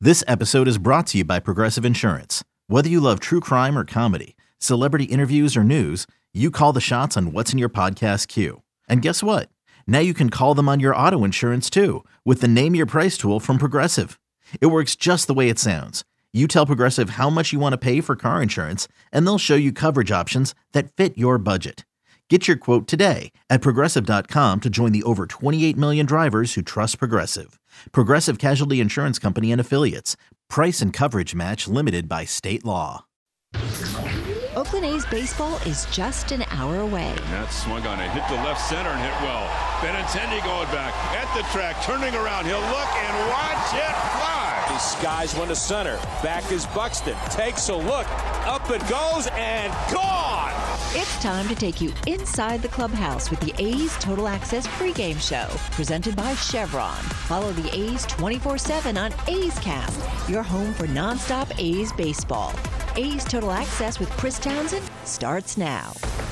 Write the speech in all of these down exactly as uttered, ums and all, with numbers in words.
This episode is brought to you by Progressive Insurance. Whether you love true crime or comedy, celebrity interviews or news, you call the shots on what's in your podcast queue. And guess what? Now you can call them on your auto insurance too with the Name Your Price tool from Progressive. It works just the way it sounds. You tell Progressive how much you want to pay for car insurance, and they'll show you coverage options that fit your budget. Get your quote today at Progressive dot com to join the over twenty-eight million drivers who trust Progressive. Progressive Casualty Insurance Company and Affiliates. Price and coverage match limited by state law. Oakland A's baseball is just an hour away. That swung on it, hit to left center and hit well. Benintendi going back at the track, turning around. He'll look and watch it fly. He skies one to center. Back is Buxton. Takes a look. Up it goes and gone. It's time to take you inside the clubhouse with the A's Total Access pregame show, presented by Chevron. Follow the A's twenty-four seven on A's Cast, your home for nonstop A's baseball. A's Total Access with Chris Townsend starts now.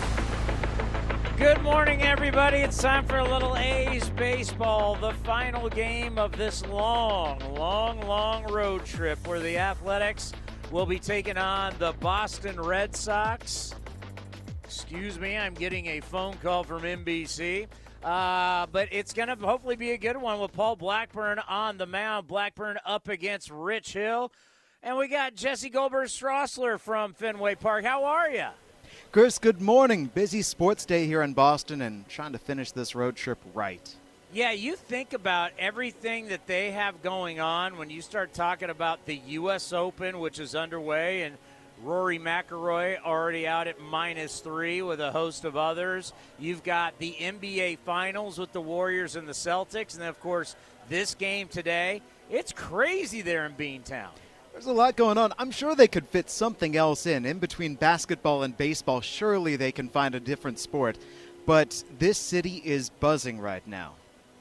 Good morning, everybody. It's time for a little A's baseball, the final game of this long, long, long road trip where the Athletics will be taking on the Boston Red Sox. Excuse me, I'm getting a phone call from N B C. Uh, but it's going to hopefully be a good one with Paul Blackburn on the mound. Blackburn up against Rich Hill. And we got Jesse Goldberg-Strassler from Fenway Park. How are you? Chris, good morning. Busy sports day here in Boston and trying to finish this road trip right. Yeah, you think about everything that they have going on when you start talking about the U S Open, which is underway, and Rory McIlroy already out at minus three with a host of others. You've got the N B A Finals with the Warriors and the Celtics, and then, of course, this game today. It's crazy there in Beantown. There's a lot going on. I'm sure they could fit something else in. In between basketball and baseball, surely they can find a different sport. But this city is buzzing right now.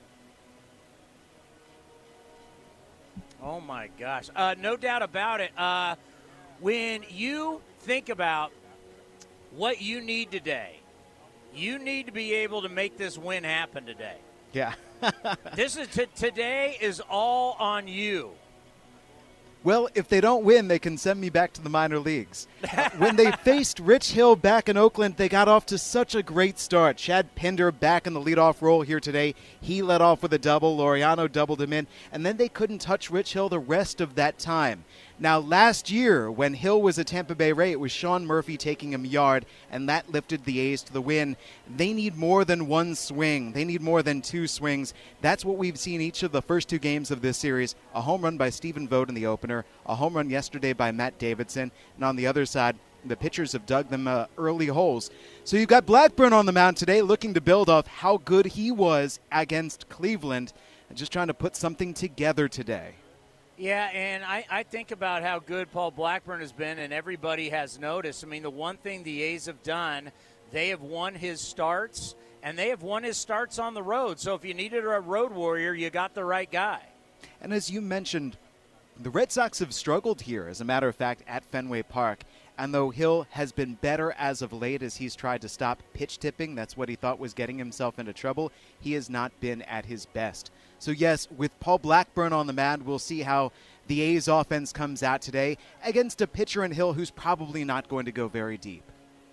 Oh, my gosh. Uh, no doubt about it. Uh, when you think about what you need today, you need to be able to make this win happen today. Yeah. This is t- today is all on you. Well, if they don't win, they can send me back to the minor leagues. Uh, when they faced Rich Hill back in Oakland, they got off to such a great start. Chad Pinder back in the leadoff role here today. He led off with a double. Laureano doubled him in. And then they couldn't touch Rich Hill the rest of that time. Now, last year, when Hill was a Tampa Bay Ray, it was Sean Murphy taking him yard, and that lifted the A's to the win. They need more than one swing. They need more than two swings. That's what we've seen each of the first two games of this series. A home run by Stephen Vogt in the opener, a home run yesterday by Matt Davidson, and on the other side, the pitchers have dug them uh, early holes. So you've got Blackburn on the mound today looking to build off how good he was against Cleveland and just trying to put something together today. Yeah, and I, I think about how good Paul Blackburn has been, and everybody has noticed. I mean, the one thing the A's have done, they have won his starts, and they have won his starts on the road. So if you needed a road warrior, you got the right guy. And as you mentioned, the Red Sox have struggled here, as a matter of fact, at Fenway Park. And though Hill has been better as of late as he's tried to stop pitch tipping, that's what he thought was getting himself into trouble, he has not been at his best. So yes, with Paul Blackburn on the mound, we'll see how the A's offense comes out today against a pitcher in Hill who's probably not going to go very deep.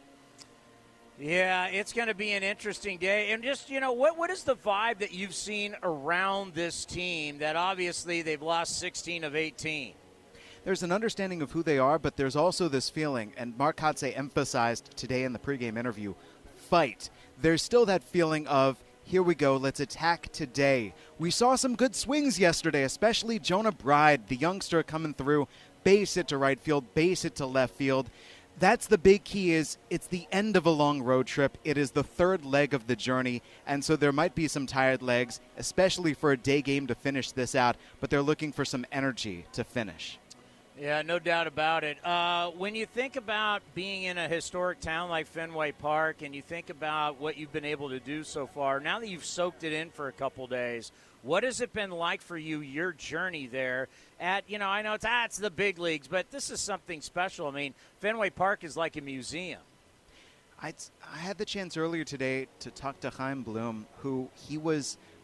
Yeah, it's going to be an interesting day. And just, you know, what what is the vibe that you've seen around this team that obviously they've lost sixteen of eighteen? There's an understanding of who they are, but there's also this feeling, and Mark Kotsay emphasized today in the pregame interview, fight. There's still that feeling of, here we go, let's attack today. We saw some good swings yesterday, especially Jonah Bride, the youngster coming through, base it to right field, base it to left field. That's the big key is it's the end of a long road trip. It is the third leg of the journey, and so there might be some tired legs, especially for a day game to finish this out, but they're looking for some energy to finish. Yeah, no doubt about it. Uh, when you think about being in a historic town like Fenway Park and you think about what you've been able to do so far, now that you've soaked it in for a couple days, what has it been like for you, your journey there at, you know, I know it's, ah, it's the big leagues, but this is something special. I mean, Fenway Park is like a museum. I, I had the chance earlier today to talk to Chaim Bloom, who he was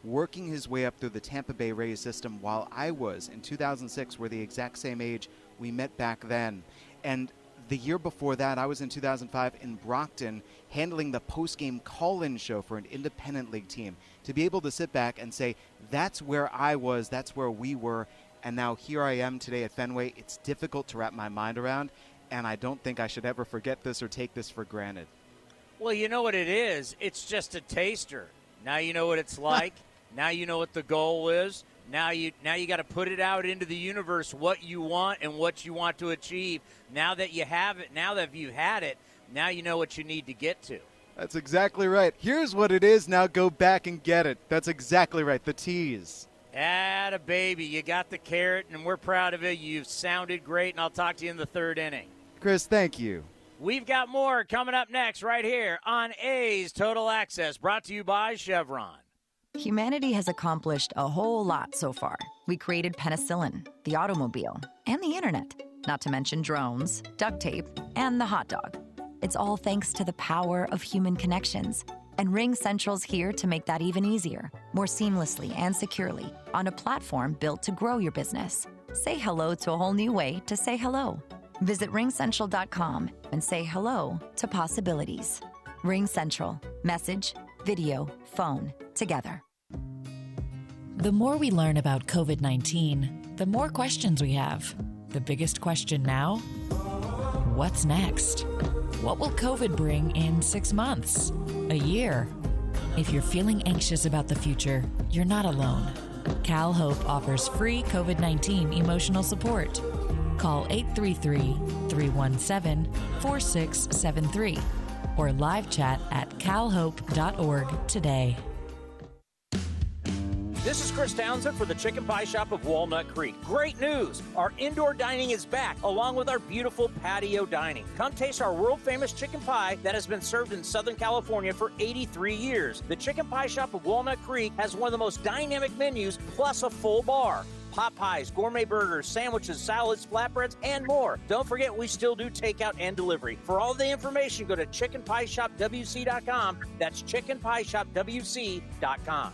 working his way up through the Tampa Bay Rays system while I was in two thousand six. We're the exact same age. We met back then. And the year before that, I was in two thousand five in Brockton handling the post-game call-in show for an independent league team. To be able to sit back and say, that's where I was, that's where we were, and now here I am today at Fenway, it's difficult to wrap my mind around, and I don't think I should ever forget this or take this for granted. Well, you know what it is? It's just a taster. Now you know what it's like. Now you know what the goal is. Now you now you got to put it out into the universe, what you want and what you want to achieve. Now that you have it, now that you've had it, now you know what you need to get to. That's exactly right. Here's what it is. Now go back and get it. That's exactly right. The tease. Atta baby, you got the carrot, and we're proud of it. You've sounded great, and I'll talk to you in the third inning. Chris, thank you. We've got more coming up next right here on A's Total Access, brought to you by Chevron. Humanity has accomplished a whole lot so far. We created penicillin, the automobile, and the internet, not to mention drones, duct tape, and the hot dog. It's all thanks to the power of human connections. And RingCentral's here to make that even easier, more seamlessly and securely, on a platform built to grow your business. Say hello to a whole new way to say hello. Visit ring central dot com and say hello to possibilities. RingCentral. Message, video, phone, together. The more we learn about covid nineteen, the more questions we have. The biggest question now? What's next? What will COVID bring in six months? A year? If you're feeling anxious about the future, you're not alone. CalHope offers free covid nineteen emotional support. Call eight three three, three one seven, four six seven three or live chat at cal hope dot org today. This is Chris Townsend for the Chicken Pie Shop of Walnut Creek. Great news! Our indoor dining is back, along with our beautiful patio dining. Come taste our world-famous chicken pie that has been served in Southern California for eighty-three years. The Chicken Pie Shop of Walnut Creek has one of the most dynamic menus, plus a full bar. Pot pies, gourmet burgers, sandwiches, salads, flatbreads, and more. Don't forget, we still do takeout and delivery. For all the information, go to chicken pie shop w c dot com. That's chicken pie shop w c dot com.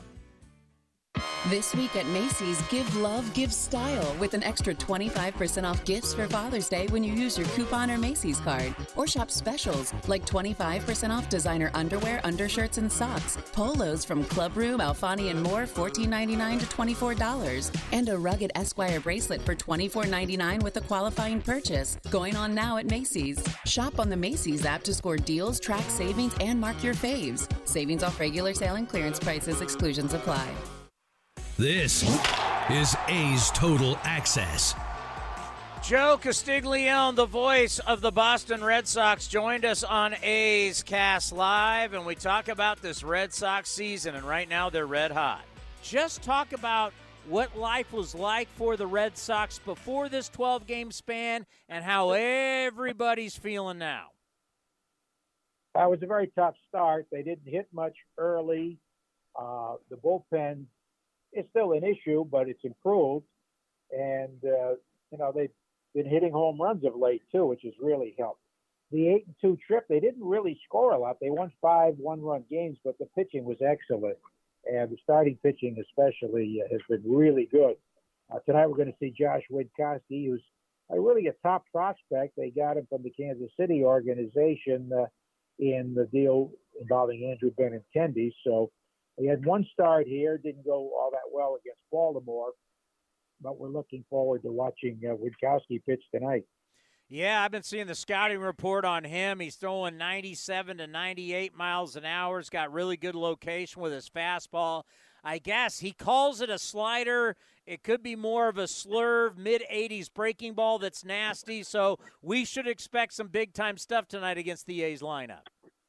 This week at Macy's, give love, give style with an extra twenty-five percent off gifts for Father's Day when you use your coupon or Macy's card. Or shop specials like twenty-five percent off designer underwear, undershirts, and socks. Polos from Club Room, Alfani, and more, fourteen ninety-nine to twenty-four dollars. And a rugged Esquire bracelet for twenty-four ninety-nine with a qualifying purchase. Going on now at Macy's. Shop on the Macy's app to score deals, track savings, and mark your faves. Savings off regular sale and clearance prices. Exclusions apply. This is A's Total Access. Joe Castiglione, the voice of the Boston Red Sox, joined us on A's Cast Live, and we talk about this Red Sox season, and right now they're red hot. Just talk about what life was like for the Red Sox before this twelve-game span and how everybody's feeling now. Uh, it was a very tough start. They didn't hit much early. Uh, the bullpen is still an issue, but it's improved. And, uh, you know, they've been hitting home runs of late, too, which has really helped. The eight and two trip, they didn't really score a lot. They won five one-run games, but the pitching was excellent. And the starting pitching especially uh, has been really good. Uh, tonight we're going to see Josh Witkowski, who's a really a top prospect. They got him from the Kansas City organization uh, in the deal involving Andrew Benintendi. So he had one start here, didn't go all that well against Baltimore, but we're looking forward to watching uh, Witkowski pitch tonight. Yeah, I've been seeing the scouting report on him. He's throwing ninety-seven to ninety-eight miles an hour. He's got really good location with his fastball. I guess he calls it a slider. It could be more of a slurve, mid-eighties breaking ball that's nasty. So we should expect some big-time stuff tonight against the A's lineup.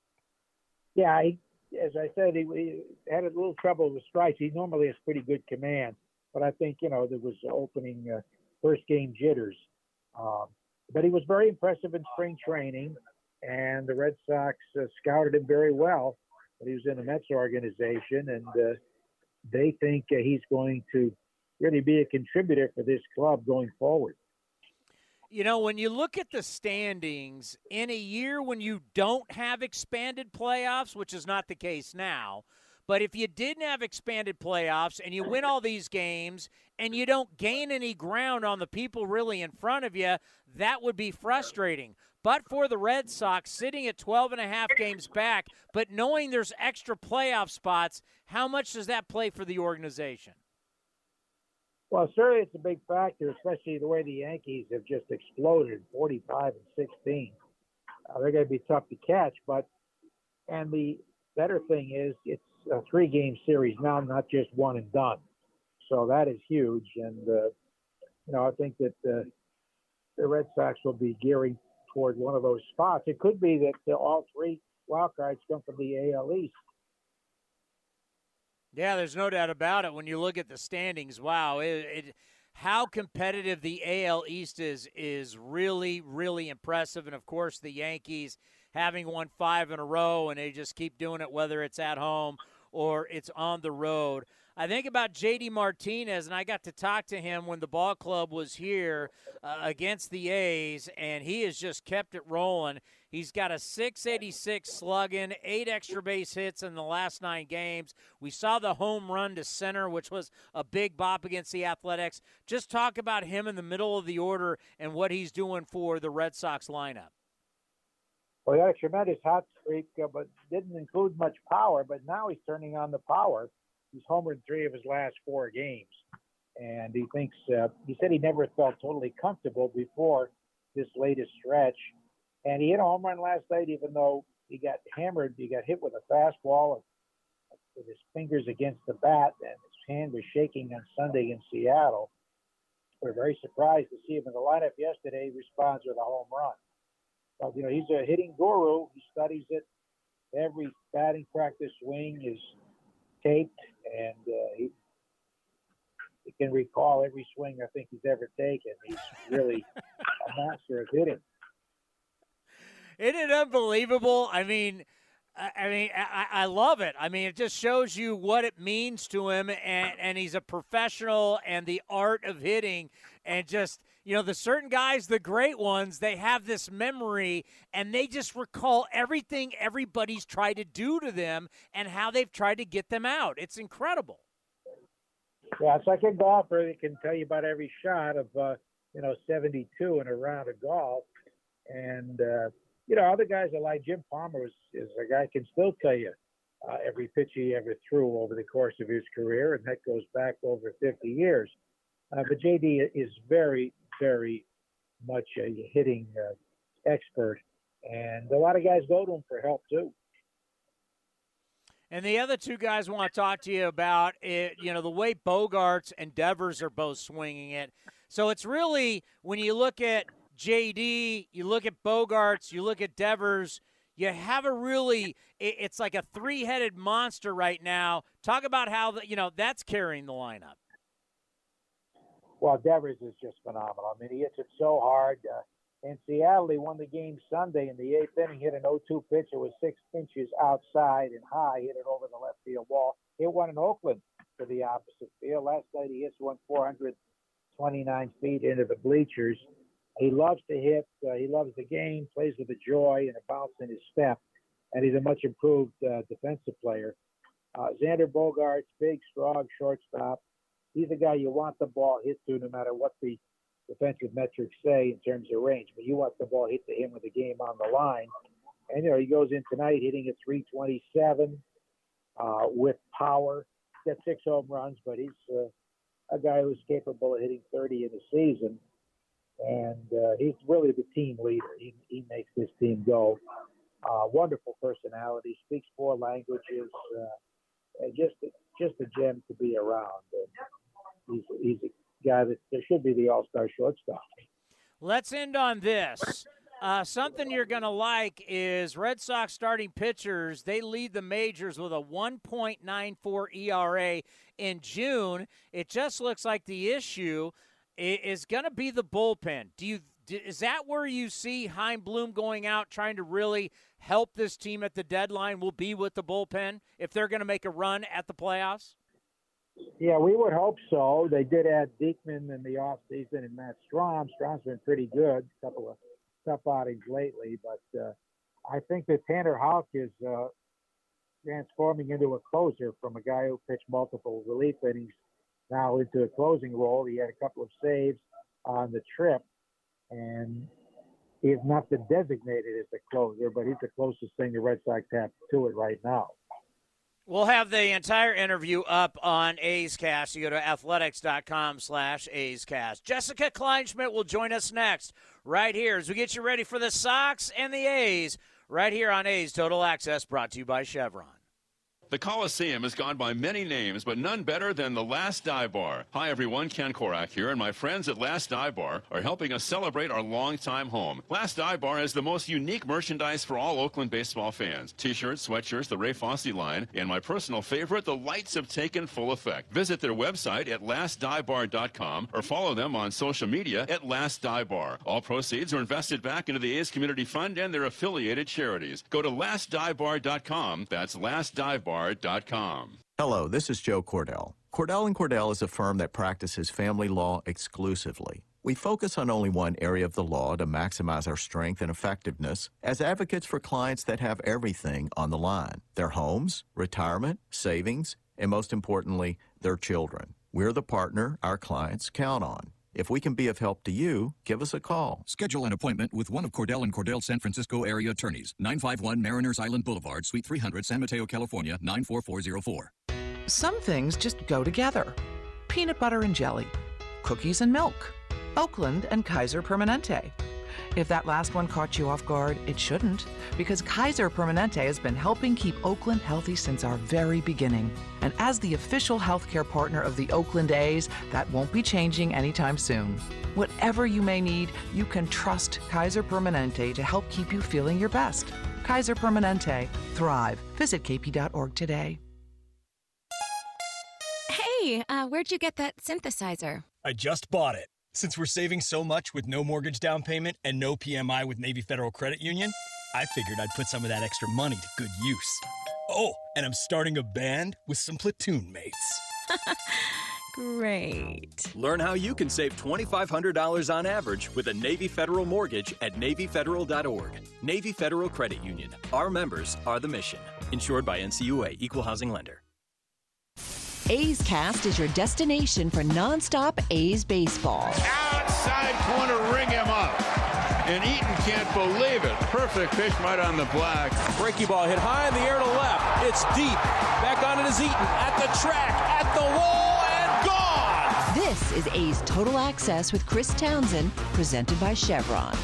Yeah, he, as I said, he, he had a little trouble with strikes. He normally has pretty good command, but I think, you know, there was opening uh, first-game jitters. Um, But he was very impressive in spring training, and the Red Sox uh, scouted him very well when he was in the Mets organization, and uh, they think uh, he's going to really be a contributor for this club going forward. You know, when you look at the standings, in a year when you don't have expanded playoffs, which is not the case now, But if you didn't have expanded playoffs and you win all these games and you don't gain any ground on the people really in front of you, that would be frustrating. But for the Red Sox, sitting at twelve and a half games back, but knowing there's extra playoff spots, how much does that play for the organization? Well, certainly it's a big factor, especially the way the Yankees have just exploded, forty-five and sixteen. Uh, they're going to be tough to catch, but and the better thing is it's a three-game series now, not just one and done. So that is huge, and uh, you know I think that uh, the Red Sox will be gearing toward one of those spots. It could be that uh, all three wild cards come from the A L East. Yeah, there's no doubt about it. When you look at the standings, wow, it, it, how competitive the A L East is is really, really impressive. And, of course, the Yankees having won five in a row, and they just keep doing it whether it's at home or it's on the road. I think about J D Martinez, and I got to talk to him when the ball club was here uh, against the A's, and he has just kept it rolling. He's got a six eighty-six slugging, eight extra base hits in the last nine games. We saw the home run to center, which was a big bop against the Athletics. Just talk about him in the middle of the order and what he's doing for the Red Sox lineup. Well, he had a tremendous hot streak, uh, but didn't include much power, but now he's turning on the power. He's homered three of his last four games. And he thinks, uh, he said he never felt totally comfortable before this latest stretch. And he hit a home run last night, even though he got hammered. He got hit with a fastball with his fingers against the bat, and his hand was shaking on Sunday in Seattle. We're very surprised to see him in the lineup yesterday. He responds with a home run. But, you know, he's a hitting guru. He studies it. Every batting practice swing is taped, and uh, he, he can recall every swing I think he's ever taken. He's really a master of hitting. Isn't it unbelievable? I mean, I, I mean, I, I love it. I mean, it just shows you what it means to him, and, and he's a professional and the art of hitting, and just, you know, the certain guys, the great ones, they have this memory, and they just recall everything everybody's tried to do to them and how they've tried to get them out. It's incredible. Yeah, it's like a golfer that can tell you about every shot of, uh, you know, seventy-two in a round of golf. And, uh, you know, other guys are like Jim Palmer is, is a guy can still tell you uh, every pitch he ever threw over the course of his career, and that goes back over fifty years. Uh, but J D is very, very much a hitting uh, expert, and a lot of guys go to him for help too. And the other two guys I want to talk to you about, it, you know, the way Bogaerts and Devers are both swinging it. So it's really, when you look at J D, you look at Bogaerts, you look at Devers, you have a really, it's like a three-headed monster right now. Talk about how, the, you know, that's carrying the lineup. Well, Devers is just phenomenal. I mean, he hits it so hard. Uh, in Seattle, he won the game Sunday in the eighth inning, hit an oh two pitch. It was six inches outside and high, hit it over the left field wall. Hit one in Oakland to the opposite field. Last night, he hits one four hundred twenty-nine feet into the bleachers. He loves to hit. Uh, he loves the game, plays with a joy and a bounce in his step, and he's a much improved uh, defensive player. Uh, Xander Bogaerts, big, strong shortstop. He's the guy you want the ball hit to no matter what the defensive metrics say in terms of range. But you want the ball hit to him with the game on the line. And, you know, he goes in tonight hitting at three twenty-seven uh, with power. He's got six home runs, but he's uh, a guy who's capable of hitting thirty in a season. And uh, he's really the team leader. He, he makes this team go. Uh, wonderful personality, speaks four languages. Uh, and just, just a gem to be around. And he's, he's a guy that there should be the all-star shortstop. Let's end on this. Uh, something you're going to like is Red Sox starting pitchers. They lead the majors with a one point nine four E R A in June. It just looks like the issue is going to be the bullpen. Do you is that where you see Chaim Bloom going out trying to really help this team at the deadline? Will be with the bullpen if they're going to make a run at the playoffs? Yeah, we would hope so. They did add Diekman in the offseason and Matt Strom. Strom's been pretty good. A couple of tough outings lately, but uh, I think that Tanner Houck is uh, transforming into a closer from a guy who pitched multiple relief innings now into a closing role. He had a couple of saves on the trip, and he has not been designated as a closer, but he's the closest thing the Red Sox have to it right now. We'll have the entire interview up on A's Cast. You go to athletics.com slash A's Cast. Jessica Kleinschmidt will join us next right here as we get you ready for the Sox and the A's right here on A's Total Access, brought to you by Chevron. The Coliseum has gone by many names, but none better than the Last Dive Bar. Hi, everyone. Ken Korak here, and my friends at Last Dive Bar are helping us celebrate our longtime home. Last Dive Bar has the most unique merchandise for all Oakland baseball fans. T-shirts, sweatshirts, the Ray Fosse line, and my personal favorite, the lights have taken full effect. Visit their website at last dive bar dot com or follow them on social media at Last Dive Bar. All proceeds are invested back into the A's Community Fund and their affiliated charities. Go to last dive bar dot com. That's last dive bar dot com. Hello, this is Joe Cordell. Cordell and Cordell is a firm that practices family law exclusively. We focus on only one area of the law to maximize our strength and effectiveness as advocates for clients that have everything on the line: their homes, retirement, savings, and most importantly, their children. We're the partner our clients count on. If we can be of help to you, give us a call. Schedule an appointment with one of Cordell and Cordell San Francisco area attorneys. nine five one Mariners Island Boulevard, Suite three hundred, San Mateo, California, nine four four zero four. Some things just go together. Peanut butter and jelly, cookies and milk, Oakland and Kaiser Permanente. If that last one caught you off guard, it shouldn't, because Kaiser Permanente has been helping keep Oakland healthy since our very beginning. And as the official healthcare partner of the Oakland A's, that won't be changing anytime soon. Whatever you may need, you can trust Kaiser Permanente to help keep you feeling your best. Kaiser Permanente. Thrive. Visit k p dot org today. Hey, uh, where'd you get that synthesizer? I just bought it. Since we're saving so much with no mortgage down payment and no P M I with Navy Federal Credit Union, I figured I'd put some of that extra money to good use. Oh, and I'm starting a band with some platoon mates. Great. Learn how you can save twenty-five hundred dollars on average with a Navy Federal mortgage at navy federal dot org. Navy Federal Credit Union. Our members are the mission. Insured by N C U A, Equal Housing Lender. A's Cast is your destination for nonstop A's baseball. Outside corner, ring him up. And Eaton can't believe it. Perfect pitch right on the black. Breaky ball hit high in the air to left. It's deep. Back on it is Eaton. At the track, at the wall, and gone! This is A's Total Access with Chris Townsend, presented by Chevron.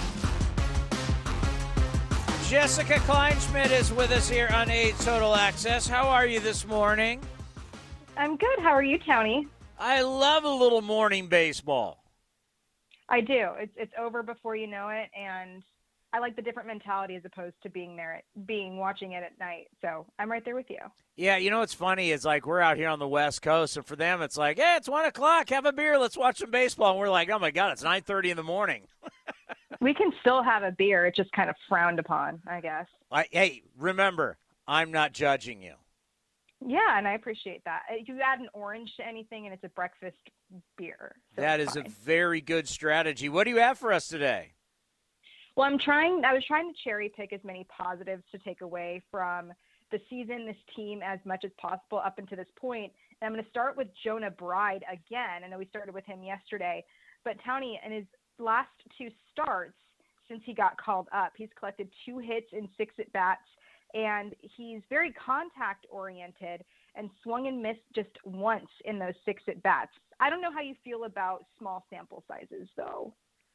Jessica Kleinschmidt is with us here on A's Total Access. How are you this morning? I'm good. How are you, Tony? I love a little morning baseball. I do. It's it's over before you know it, and I like the different mentality as opposed to being there, at, being watching it at night. So I'm right there with you. Yeah, you know what's funny is like we're out here on the West Coast, and for them it's like, hey, it's one o'clock. Have a beer. Let's watch some baseball. And we're like, oh my God, it's nine thirty in the morning. We can still have a beer. It's just kind of frowned upon, I guess. I, hey, remember, I'm not judging you. Yeah, and I appreciate that. You add an orange to anything, and it's a breakfast beer. So that is fine. a very good strategy. What do you have for us today? Well, I'm trying. I was trying to cherry pick as many positives to take away from the season, this team, as much as possible up until this point. And I'm going to start with Jonah Bride again. I know we started with him yesterday, but Tony, in his last two starts since he got called up, he's collected two hits and six at bats. And he's very contact-oriented and swung and missed just once in those six at-bats. I don't know how you feel about small sample sizes, though.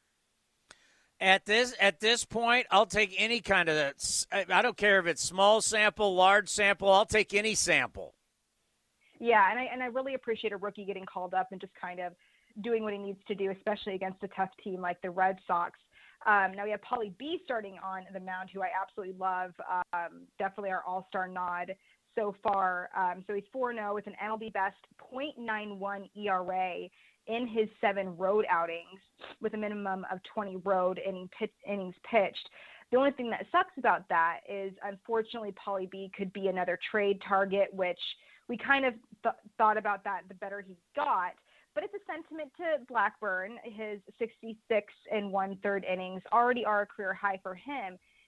At this at this point, I'll take any kind of – I don't care if it's small sample, large sample. I'll take any sample. Yeah, and I, and I really appreciate a rookie getting called up and just kind of doing what he needs to do, especially against a tough team like the Red Sox. Um, now we have Paulie B starting on the mound, who I absolutely love. Um, definitely our all-star nod so far. Um, so he's four and oh with an N L B best point nine one E R A in his seven road outings with a minimum of twenty road inning pit, innings pitched. The only thing that sucks about that is, unfortunately, Paulie B could be another trade target, which we kind of th- thought about that the better he got. But it's a sentiment to Blackburn. His sixty-six and one-third innings already are a career high for him.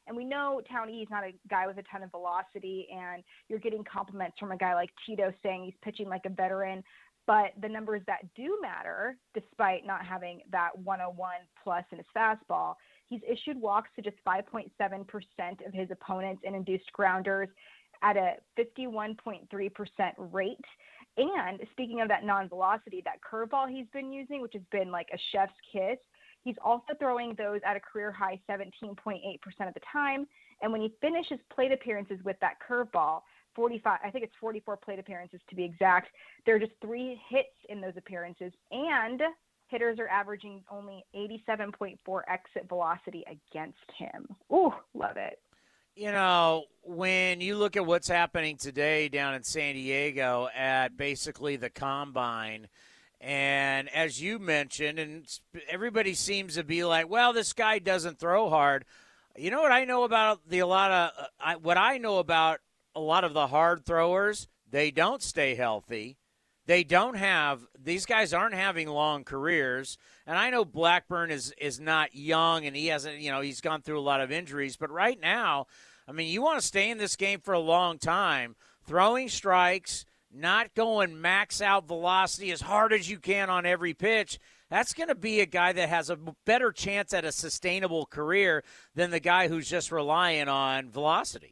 And we know Townie is not a guy with a ton of velocity, and you're getting compliments from a guy like Tito saying he's pitching like a veteran. But the numbers that do matter, despite not having that one oh one plus in his fastball, he's issued walks to just five point seven percent of his opponents and induced grounders at a fifty-one point three percent rate. And speaking of that non-velocity, that curveball he's been using, which has been like a chef's kiss, he's also throwing those at a career high seventeen point eight percent of the time. And when he finishes plate appearances with that curveball, forty-five, I think it's forty-four plate appearances to be exact, there are just three hits in those appearances, and hitters are averaging only eighty-seven point four exit velocity against him. Ooh, love it. You know, when you look at what's happening today down in San Diego at basically the Combine, and as you mentioned, and everybody seems to be like, well, this guy doesn't throw hard. You know what I know about the a lot of uh, I, what I know about a lot of the hard throwers? They don't stay healthy. They don't have – these guys aren't having long careers. And I know Blackburn is, is not young, and he hasn't – you know, he's gone through a lot of injuries. But right now, I mean, you want to stay in this game for a long time, throwing strikes, not going max out velocity as hard as you can on every pitch. That's going to be a guy that has a better chance at a sustainable career than the guy who's just relying on velocity.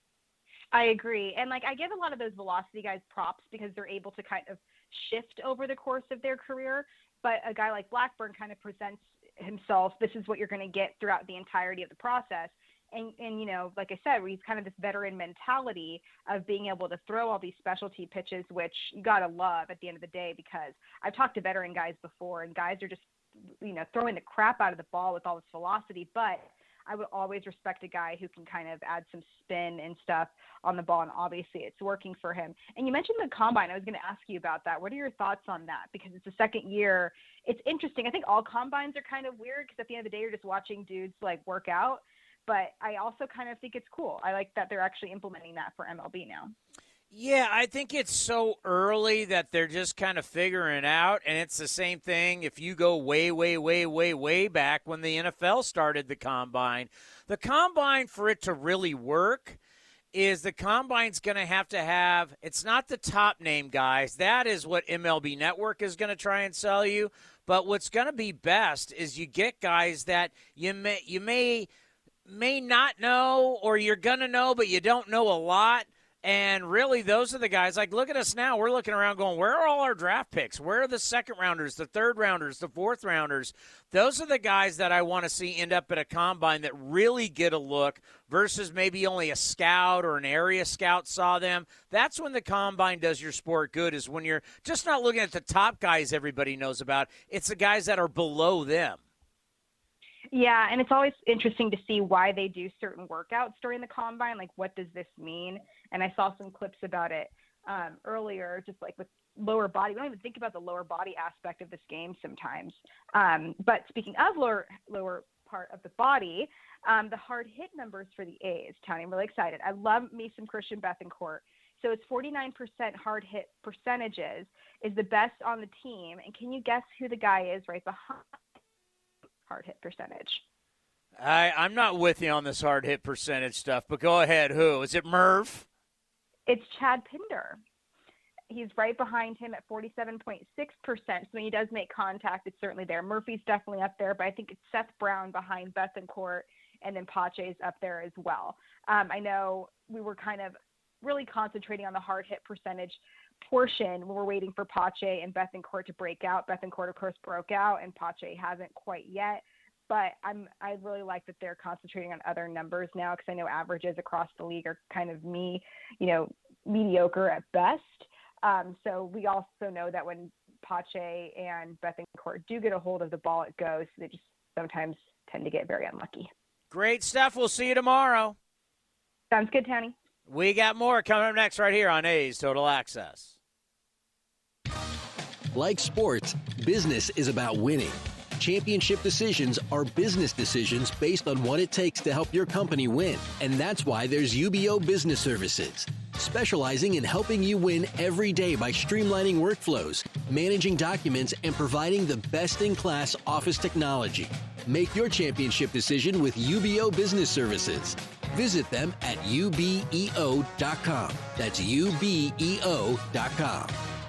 I agree. And, like, I give a lot of those velocity guys props because they're able to kind of shift over the course of their career. But a guy like Blackburn kind of presents himself, this is what you're going to get throughout the entirety of the process. And, and, you know, like I said, he's kind of this veteran mentality of being able to throw all these specialty pitches, which you got to love at the end of the day, because I've talked to veteran guys before, and guys are just, you know, throwing the crap out of the ball with all this velocity. But I would always respect a guy who can kind of add some spin and stuff on the ball, and obviously it's working for him. And you mentioned the Combine. I was going to ask you about that. What are your thoughts on that? Because it's the second year. It's interesting. I think all Combines are kind of weird because at the end of the day, you're just watching dudes like work out. But I also kind of think it's cool. I like that they're actually implementing that for M L B now. Yeah, I think it's so early that they're just kind of figuring it out, and it's the same thing if you go way, way, way, way, way back when the N F L started the Combine. The Combine, for it to really work, is the Combine's going to have to have – it's not the top-name guys. That is what M L B Network is going to try and sell you. But what's going to be best is you get guys that you may you may may not know, or you're going to know, but you don't know a lot. And really, those are the guys. Like, look at us now. We're looking around going, where are all our draft picks? Where are the second rounders, the third rounders, the fourth rounders? Those are the guys that I want to see end up at a Combine that really get a look versus maybe only a scout or an area scout saw them. That's when the Combine does your sport good, is when you're just not looking at the top guys everybody knows about. It's the guys that are below them. Yeah, and it's always interesting to see why they do certain workouts during the Combine. Like, what does this mean? And I saw some clips about it um, earlier, just like with lower body. We don't even think about the lower body aspect of this game sometimes. Um, but speaking of lower lower part of the body, um, the hard hit numbers for the A's, Tony, I'm really excited. I love me some Christian Bethancourt. So it's forty-nine percent hard hit percentages, is the best on the team. And can you guess who the guy is right behind hard hit percentage? I, I'm not with you on this hard hit percentage stuff, but go ahead. Who? Is it Merv? It's Chad Pinder. He's right behind him at forty-seven point six percent. So when he does make contact, it's certainly there. Murphy's definitely up there, but I think it's Seth Brown behind Bethancourt, and then Pache's up there as well. Um, I know we were kind of really concentrating on the hard hit percentage portion. We're waiting for Pache and Bethancourt to break out. Bethancourt, of course, broke out, and Pache hasn't quite yet. But I'm I really like that they're concentrating on other numbers now, because I know averages across the league are kind of me, you know, mediocre at best. Um, so we also know that when Pache and Bethancourt do get a hold of the ball, it goes. They just sometimes tend to get very unlucky. Great stuff. We'll see you tomorrow. Sounds good, Tony. We got more coming up next right here on A's Total Access. Like sports, business is about winning. Championship decisions are business decisions based on what it takes to help your company win. And that's why there's U B O Business Services. specializing in helping you win every day by streamlining workflows, managing documents, and providing the best-in-class office technology. Make your championship decision with U B O Business Services. Visit them at U B E O dot com. That's U B E O dot com.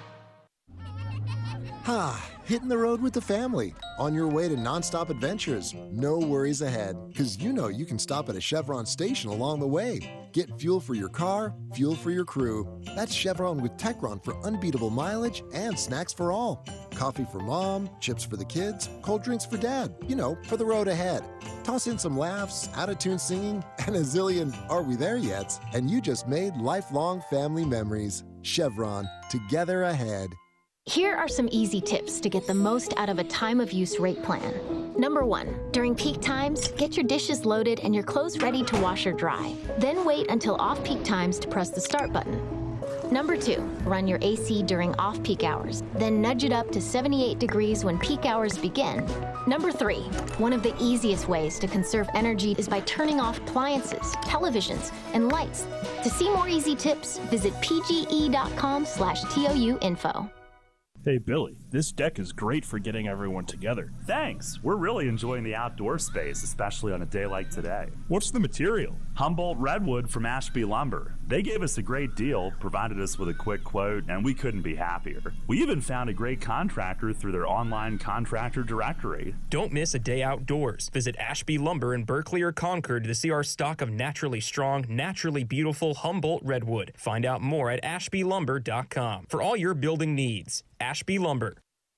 Ah, hitting the road with the family. On your way to nonstop adventures. No worries ahead, because you know you can stop at a Chevron station along the way. Get fuel for your car, fuel for your crew. That's Chevron with Techron for unbeatable mileage and snacks for all. Coffee for mom, chips for the kids, cold drinks for dad. You know, for the road ahead. Toss in some laughs, out-of-tune singing, and a zillion "Are we there yet?" And you just made lifelong family memories. Chevron, together ahead. Here are some easy tips to get the most out of a time-of-use rate plan. Number one, during peak times, get your dishes loaded and your clothes ready to wash or dry. Then wait until off-peak times to press the start button. Number two, run your A C during off-peak hours. Then nudge it up to seventy-eight degrees when peak hours begin. Number three, one of the easiest ways to conserve energy is by turning off appliances, televisions, and lights. To see more easy tips, visit P G E dot com slash T O U info. Hey, Billy, this deck is great for getting everyone together. Thanks. We're really enjoying the outdoor space, especially on a day like today. What's the material? Humboldt Redwood from Ashby Lumber. They gave us a great deal, provided us with a quick quote, and we couldn't be happier. We even found a great contractor through their online contractor directory. Don't miss a day outdoors. Visit Ashby Lumber in Berkeley or Concord to see our stock of naturally strong, naturally beautiful Humboldt Redwood. Find out more at ashby lumber dot com for all your building needs. Ashby Lumber.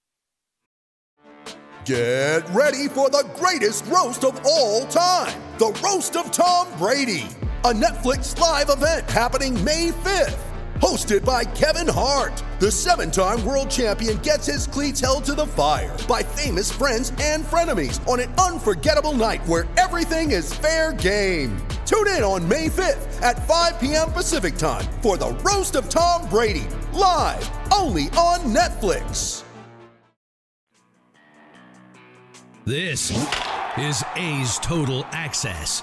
Get ready for the greatest roast of all time, the Roast of Tom Brady, a Netflix live event happening May fifth. Hosted by Kevin Hart, the seven-time world champion gets his cleats held to the fire by famous friends and frenemies on an unforgettable night where everything is fair game. Tune in on May fifth at five p.m. Pacific time for the Roast of Tom Brady, live only on Netflix. This is A's Total Access.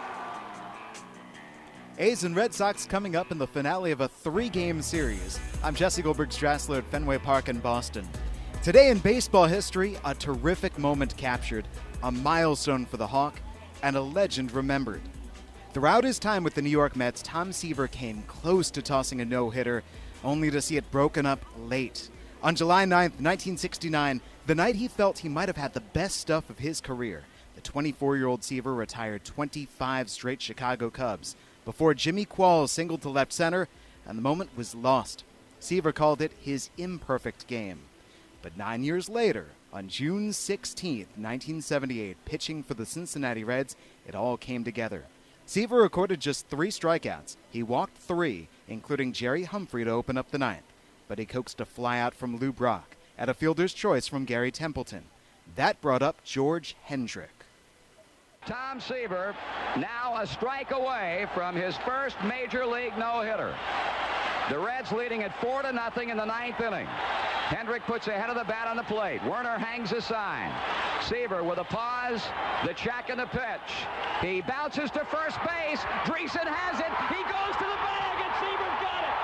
A's and Red Sox coming up in the finale of a three-game series. I'm Jesse Goldberg-Strassler at Fenway Park in Boston. Today in baseball history, a terrific moment captured, a milestone for the Hawk, and a legend remembered. Throughout his time with the New York Mets, Tom Seaver came close to tossing a no-hitter, only to see it broken up late. On July ninth, nineteen sixty-nine, the night he felt he might have had the best stuff of his career, the twenty-four-year-old Seaver retired twenty-five straight Chicago Cubs before Jimmy Qualls singled to left center, and the moment was lost. Seaver called it his imperfect game. But nine years later, on June sixteenth, nineteen seventy-eight, pitching for the Cincinnati Reds, it all came together. Seaver recorded just three strikeouts. He walked three, including Jerry Humphrey to open up the ninth. But he coaxed a flyout from Lou Brock at a fielder's choice from Gary Templeton. That brought up George Hendrick. Tom Seaver now a strike away from his first major league no-hitter. The Reds leading at four to nothing in the ninth inning. Hendrick puts a head of the bat on the plate. Werner hangs a sign. Seaver with a pause, the check and the pitch. He bounces to first base. Dreesen has it. He goes to the bag and Seaver's got it.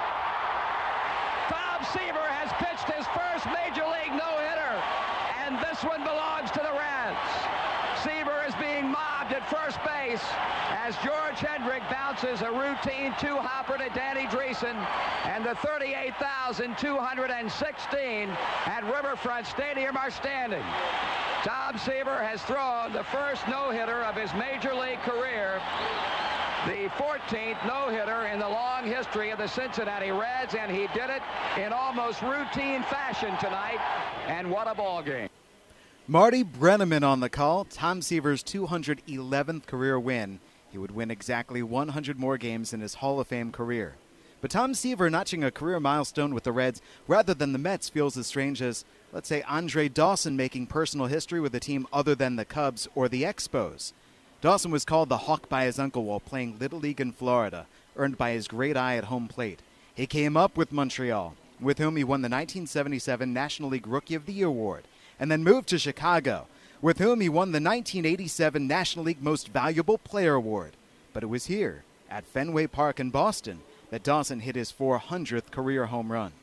Tom Seaver has pitched his first major league no-hitter, and this one belongs to the Reds. Seaver is being mobbed at first base as George Hendrick bounces a routine two-hopper to Danny Dreesen, and the thirty-eight thousand two hundred sixteen at Riverfront Stadium are standing. Tom Seaver has thrown the first no-hitter of his major league career, the fourteenth no-hitter in the long history of the Cincinnati Reds, and he did it in almost routine fashion tonight, and what a ball game. Marty Brennaman on the call. Tom Seaver's two hundred eleventh career win. He would win exactly one hundred more games in his Hall of Fame career. But Tom Seaver notching a career milestone with the Reds rather than the Mets feels as strange as, let's say, Andre Dawson making personal history with a team other than the Cubs or the Expos. Dawson was called the Hawk by his uncle while playing Little League in Florida, earned by his great eye at home plate. He came up with Montreal, with whom he won the nineteen seventy-seven National League Rookie of the Year award, and then moved to Chicago, with whom he won the nineteen eighty-seven National League Most Valuable Player award. But it was here, at Fenway Park in Boston, that Dawson hit his four hundredth career home run.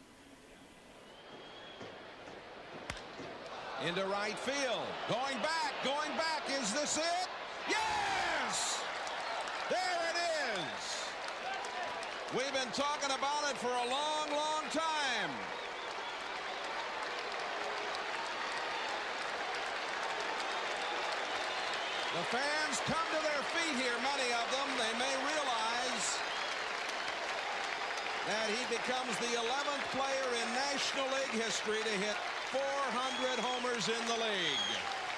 Into right field. Going back, going back. Is this it? Yes! There it is. We've been talking about it for a long, long time. The fans come to their feet here, many of them. They may realize that he becomes the eleventh player in National League history to hit four hundred homers in the league.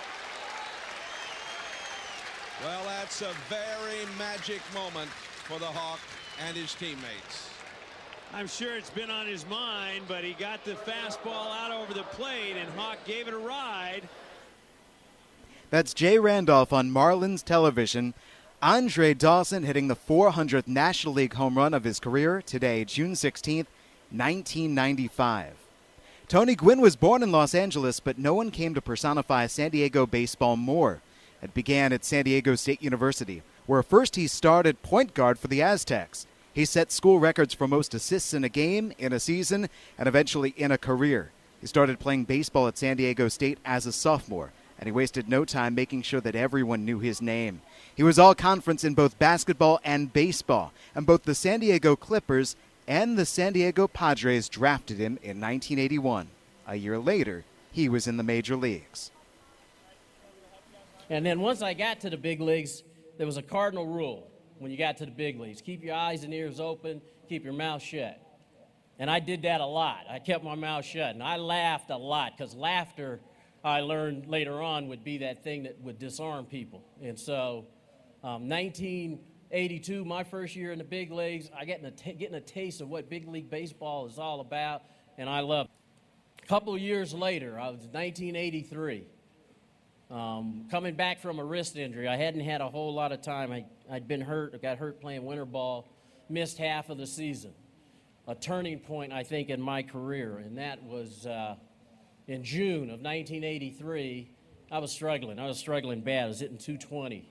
Well, that's a very magic moment for the Hawk and his teammates. I'm sure it's been on his mind, but he got the fastball out over the plate, and Hawk gave it a ride. That's Jay Randolph on Marlins television. Andre Dawson hitting the four hundredth National League home run of his career today, June sixteenth, nineteen ninety-five. Tony Gwynn was born in Los Angeles, but no one came to personify San Diego baseball more. It began at San Diego State University, where first he started point guard for the Aztecs. He set school records for most assists in a game, in a season, and eventually in a career. He started playing baseball at San Diego State as a sophomore, and he wasted no time making sure that everyone knew his name. He was all-conference in both basketball and baseball, and both the San Diego Clippers and the San Diego Padres drafted him in nineteen eighty-one. A year later, he was in the major leagues. And then once I got to the big leagues, there was a cardinal rule when you got to the big leagues. Keep your eyes and ears open, keep your mouth shut. And I did that a lot. I kept my mouth shut, and I laughed a lot, because laughter, I learned later on, would be that thing that would disarm people. And so um, nineteen eighty-two, my first year in the big leagues, I getting a, t- getting a taste of what big league baseball is all about, and I loved it. A couple of years later, I was nineteen eighty-three, um, coming back from a wrist injury. I hadn't had a whole lot of time. I, I'd been hurt. I got hurt playing winter ball, missed half of the season. A turning point, I think, in my career, and that was uh, in June of nineteen eighty-three. I was struggling. I was struggling bad. I was hitting two twenty.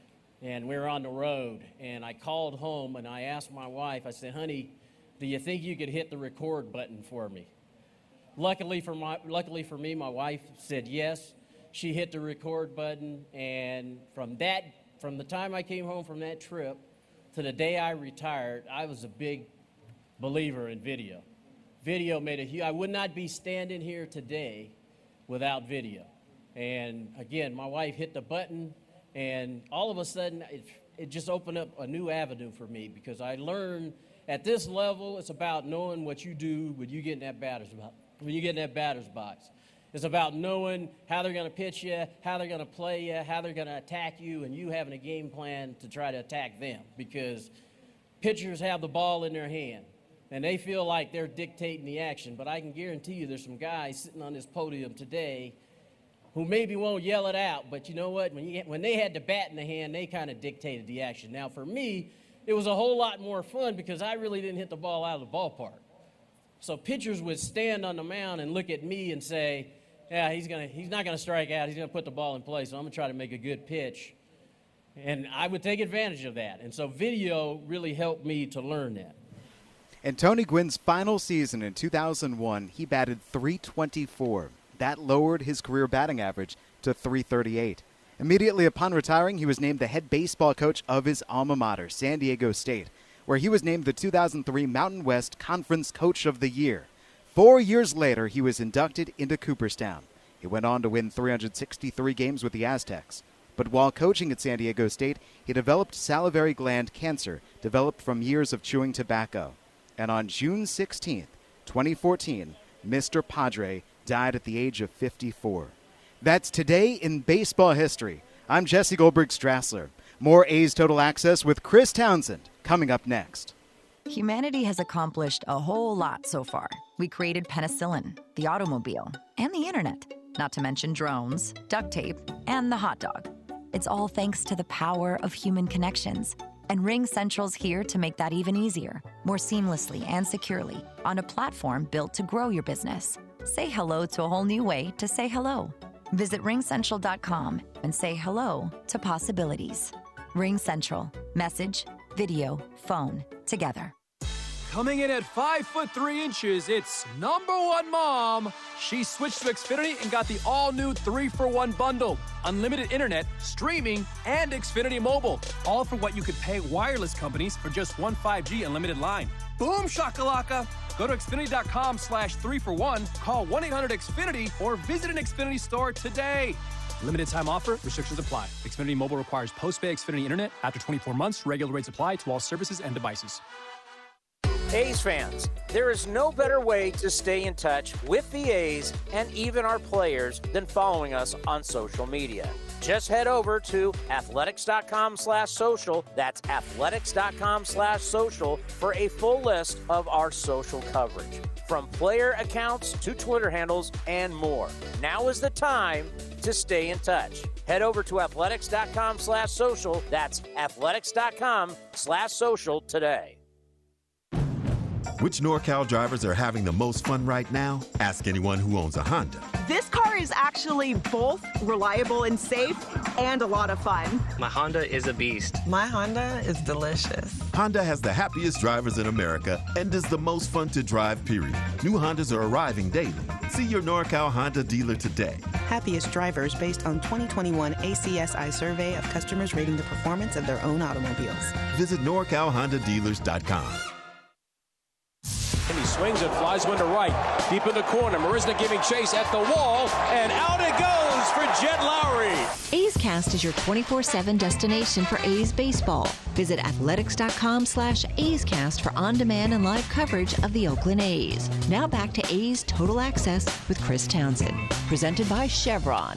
And we were on the road, and I called home, and I asked my wife, I said, honey, do you think you could hit the record button for me? Luckily for, my, luckily for me, my wife said yes. She hit the record button, and from that, from the time I came home from that trip to the day I retired, I was a big believer in video. Video made a huge, I would not be standing here today without video. And again, my wife hit the button, and all of a sudden, it, it just opened up a new avenue for me, because I learned at this level, it's about knowing what you do when you get in that batter's box. When you get in that batter's box. It's about knowing how they're going to pitch you, how they're going to play you, how they're going to attack you, and you having a game plan to try to attack them, because pitchers have the ball in their hand, and they feel like they're dictating the action. But I can guarantee you there's some guys sitting on this podium today who maybe won't yell it out, but you know what? When, you, when they had the bat in the hand, they kind of dictated the action. Now, for me, it was a whole lot more fun, because I really didn't hit the ball out of the ballpark. So pitchers would stand on the mound and look at me and say, yeah, he's gonna, he's not going to strike out. He's going to put the ball in play, so I'm going to try to make a good pitch. And I would take advantage of that. And so video really helped me to learn that. In Tony Gwynn's final season in two thousand one, he batted three twenty-four. That lowered his career batting average to three thirty-eight. Immediately upon retiring, he was named the head baseball coach of his alma mater, San Diego State, where he was named the two thousand three Mountain West Conference Coach of the Year. Four years later, he was inducted into Cooperstown. He went on to win three hundred sixty-three games with the Aztecs. But while coaching at San Diego State, he developed salivary gland cancer, developed from years of chewing tobacco. And on June sixteenth, twenty fourteen, Mister Padre died at the age of fifty-four. That's today in baseball history. I'm Jesse Goldberg-Strassler. More A's Total Access with Chris Townsend coming up next. Humanity has accomplished a whole lot so far. We created penicillin, the automobile, and the internet, not to mention drones, duct tape, and the hot dog. It's all thanks to the power of human connections. And RingCentral's here to make that even easier, more seamlessly and securely, on a platform built to grow your business. Say hello to a whole new way to say hello. Visit ring central dot com and say hello to possibilities. RingCentral. Message, video, phone, together. Coming in at five foot three inches, it's number one mom. She switched to Xfinity and got the all-new three for one bundle. Unlimited internet, streaming, and Xfinity Mobile. All for what you could pay wireless companies for just one five G unlimited line. Boom shakalaka! Go to Xfinity.com slash three for one, call one eight hundred X Finity, or visit an Xfinity store today. Limited time offer, restrictions apply. Xfinity Mobile requires post-pay Xfinity internet. After twenty-four months, regular rates apply to all services and devices. A's fans, there is no better way to stay in touch with the A's and even our players than following us on social media. Just head over to athletics.com slash social. That's athletics.com slash social for a full list of our social coverage. From player accounts to Twitter handles and more. Now is the time to stay in touch. Head over to athletics.com slash social. That's athletics.com slash social today. Which NorCal drivers are having the most fun right now? Ask anyone who owns a Honda. This car is actually both reliable and safe and a lot of fun. My Honda is a beast. My Honda is delicious. Honda has the happiest drivers in America and is the most fun to drive, period. New Hondas are arriving daily. See your NorCal Honda dealer today. Happiest drivers based on twenty twenty-one A C S I survey of customers rating the performance of their own automobiles. Visit nor cal honda dealers dot com. And he swings and flies one to right. Deep in the corner. Marisnick giving chase at the wall. And out it goes for Jed Lowry. A's Cast is your twenty-four seven destination for A's baseball. Visit athletics.com slash A's Cast for on-demand and live coverage of the Oakland A's. Now back to A's Total Access with Chris Townsend. Presented by Chevron.